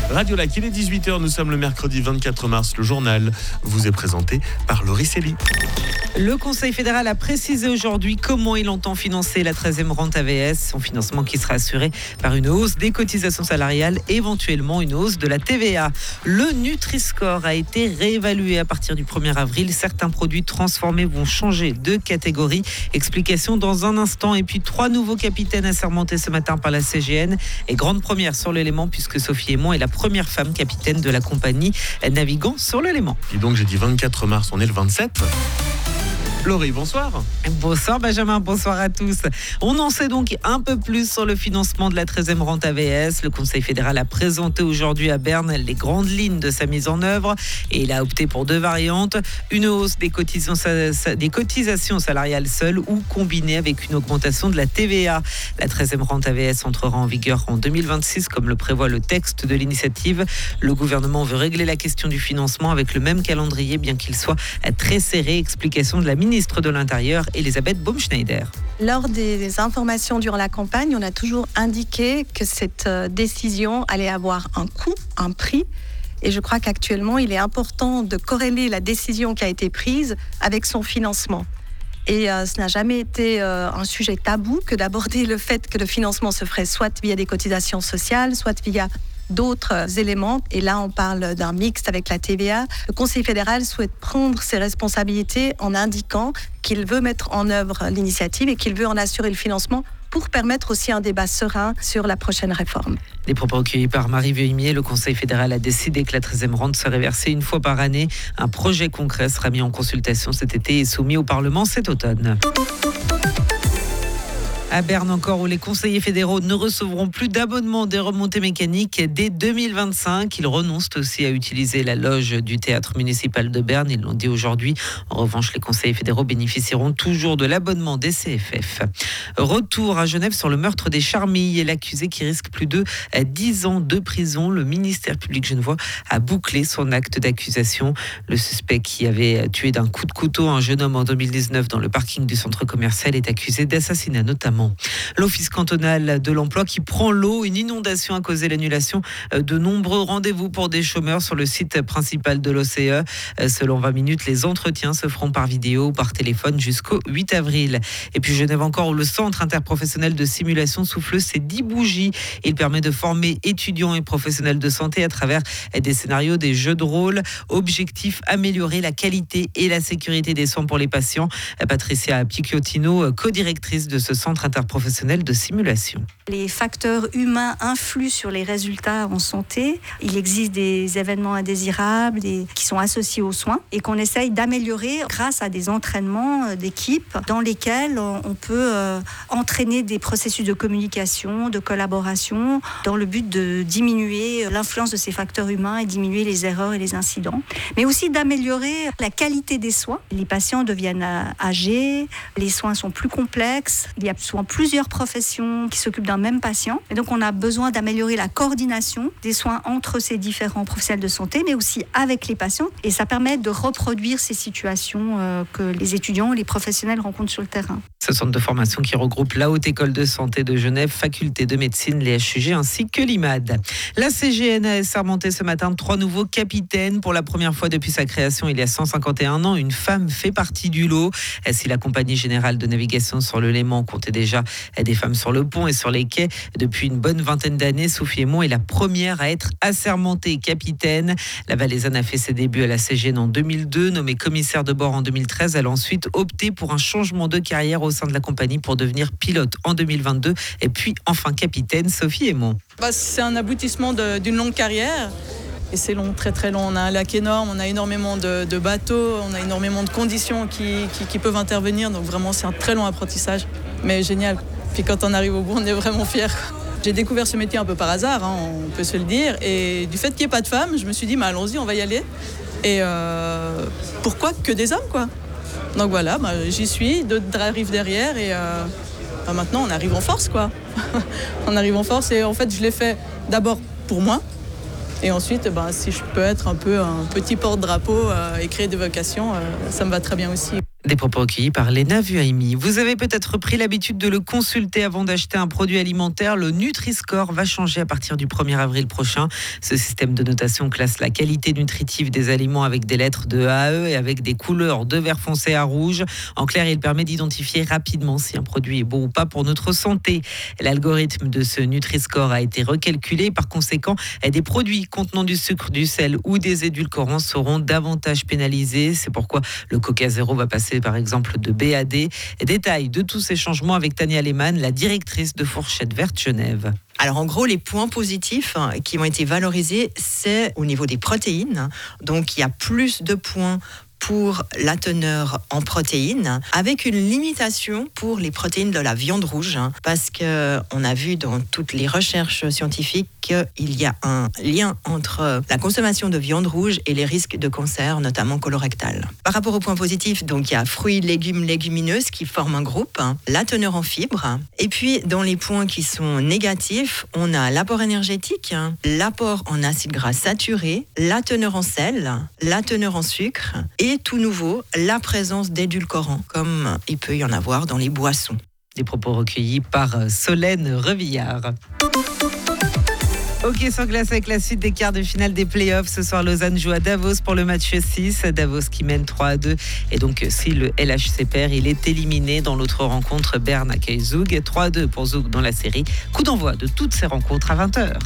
Radio Lac, il est 18h, nous sommes le mercredi 24 mars. Le journal vous est présenté par Laurie Célie. Le Conseil fédéral a précisé aujourd'hui comment il entend financer la 13e rente AVS, son financement qui sera assuré par une hausse des cotisations salariales, éventuellement une hausse de la TVA. Le Nutri-Score a été réévalué à partir du 1er avril. Certains produits transformés vont changer de catégorie. Explication dans un instant. Et puis 3 nouveaux capitaines assermentés ce matin par la CGN. Et grande première sur le Léman puisque Sophie Aymon est la première femme capitaine de la compagnie naviguant sur le Léman. Et donc j'ai dit 24 mars, on est le 27. Laurie, bonsoir. Bonsoir Benjamin, bonsoir à tous. On en sait donc un peu plus sur le financement de la 13e rente AVS. Le Conseil fédéral a présenté aujourd'hui à Berne les grandes lignes de sa mise en œuvre et il a opté pour 2 variantes. Une hausse des cotisations salariales seules ou combinée avec une augmentation de la TVA. La 13e rente AVS entrera en vigueur en 2026 comme le prévoit le texte de l'initiative. Le gouvernement veut régler la question du financement avec le même calendrier bien qu'il soit très serré. Explication de la ministre de l'Intérieur, Elisabeth Baumschneider. Lors des informations durant la campagne, on a toujours indiqué que cette décision allait avoir un coût, un prix. Et je crois qu'actuellement, il est important de corréler la décision qui a été prise avec son financement. Et ce n'a jamais été un sujet tabou que d'aborder le fait que le financement se ferait soit via des cotisations sociales, soit via d'autres éléments. Et là, on parle d'un mixte avec la TVA. Le Conseil fédéral souhaite prendre ses responsabilités en indiquant qu'il veut mettre en œuvre l'initiative et qu'il veut en assurer le financement pour permettre aussi un débat serein sur la prochaine réforme. Des propos recueillis par Marie Vuillemier, le Conseil fédéral a décidé que la 13e rente serait versée une fois par année. Un projet concret sera mis en consultation cet été et soumis au Parlement cet automne. À Berne encore, où les conseillers fédéraux ne recevront plus d'abonnement des remontées mécaniques dès 2025. Ils renoncent aussi à utiliser la loge du théâtre municipal de Berne. Ils l'ont dit aujourd'hui. En revanche, les conseillers fédéraux bénéficieront toujours de l'abonnement des CFF. Retour à Genève sur le meurtre des Charmilles et l'accusé qui risque plus de 10 ans de prison. Le ministère public genevois a bouclé son acte d'accusation. Le suspect qui avait tué d'un coup de couteau un jeune homme en 2019 dans le parking du centre commercial est accusé d'assassinat notamment. L'Office cantonal de l'emploi qui prend l'eau. Une inondation a causé l'annulation de nombreux rendez-vous pour des chômeurs sur le site principal de l'OCE. Selon 20 minutes, les entretiens se feront par vidéo ou par téléphone jusqu'au 8 avril. Et puis Genève encore, où le centre interprofessionnel de simulation souffle ses 10 bougies. Il permet de former étudiants et professionnels de santé à travers des scénarios, des jeux de rôle. Objectif, améliorer la qualité et la sécurité des soins pour les patients. Patricia Picciotino, co-directrice de ce centre interprofessionnel de simulation. Les facteurs humains influent sur les résultats en santé. Il existe des événements indésirables qui sont associés aux soins et qu'on essaye d'améliorer grâce à des entraînements d'équipe dans lesquels on peut entraîner des processus de communication, de collaboration, dans le but de diminuer l'influence de ces facteurs humains et diminuer les erreurs et les incidents, mais aussi d'améliorer la qualité des soins. Les patients deviennent âgés, les soins sont plus complexes, il y a souvent plusieurs professions qui s'occupent d'un même patient. Et donc, on a besoin d'améliorer la coordination des soins entre ces différents professionnels de santé, mais aussi avec les patients. Et ça permet de reproduire ces situations que les étudiants et les professionnels rencontrent sur le terrain. Ce centre de formation qui regroupe la Haute École de Santé de Genève, Faculté de Médecine, les HUG ainsi que l'IMAD. La CGN a assermenté ce matin 3 nouveaux capitaines. Pour la première fois depuis sa création il y a 151 ans, une femme fait partie du lot. Si la Compagnie Générale de Navigation sur le Léman comptait déjà des femmes sur le pont et sur les quais depuis une bonne vingtaine d'années, Sophie Aymon est la première à être assermentée capitaine. La Valaisanne a fait ses débuts à la CGN en 2002. Nommée commissaire de bord en 2013, elle a ensuite opté pour un changement de carrière au sein de la compagnie pour devenir pilote en 2022 et puis enfin capitaine. Sophie Aymon. C'est un aboutissement d'une longue carrière. Et c'est long, très très long. On a un lac énorme, on a énormément de bateaux, on a énormément de conditions qui peuvent intervenir. Donc vraiment, c'est un très long apprentissage, mais génial. Puis quand on arrive au bout, on est vraiment fiers. J'ai découvert ce métier un peu par hasard, on peut se le dire. Et du fait qu'il n'y ait pas de femmes, je me suis dit, allons-y, on va y aller. Et pourquoi que des hommes, quoi. Donc voilà, j'y suis, d'autres arrivent derrière et maintenant on arrive en force, quoi. On arrive en force et en fait, je l'ai fait d'abord pour moi. Et ensuite, si je peux être un peu un petit porte-drapeau et créer des vocations, ça me va très bien aussi. Des propos recueillis par Léna Vuaimi. Vous avez peut-être pris l'habitude de le consulter avant d'acheter un produit alimentaire. Le Nutri-Score va changer à partir du 1er avril prochain. Ce système de notation classe la qualité nutritive des aliments avec des lettres de A à E et avec des couleurs de vert foncé à rouge. En clair, il permet d'identifier rapidement si un produit est bon ou pas pour notre santé. L'algorithme de ce Nutri-Score a été recalculé. Par conséquent, des produits contenant du sucre, du sel ou des édulcorants seront davantage pénalisés. C'est pourquoi le Coca Zéro va passer par exemple de B à D. Détail de tous ces changements avec Tania Lehmann, la directrice de Fourchette Verte Genève. Alors en gros, les points positifs qui ont été valorisés, c'est au niveau des protéines. Donc il y a plus de points pour la teneur en protéines, avec une limitation pour les protéines de la viande rouge, parce qu'on a vu dans toutes les recherches scientifiques qu'il y a un lien entre la consommation de viande rouge et les risques de cancer, notamment colorectal. Par rapport aux points positifs, donc il y a fruits, légumes, légumineuses qui forment un groupe, la teneur en fibres, et puis dans les points qui sont négatifs, on a l'apport énergétique, l'apport en acides gras saturés, la teneur en sel, la teneur en sucre, et tout nouveau, la présence d'édulcorants, comme il peut y en avoir dans les boissons. Des propos recueillis par Solène Revillard. Hockey sur glace avec la suite des quarts de finale des playoffs. Ce soir, Lausanne joue à Davos pour le match 6. Davos qui mène 3-2. Et donc, si le LHC perd, il est éliminé. Dans l'autre rencontre, Berne accueille Zug. 3-2 pour Zug dans la série. Coup d'envoi de toutes ces rencontres à 20h.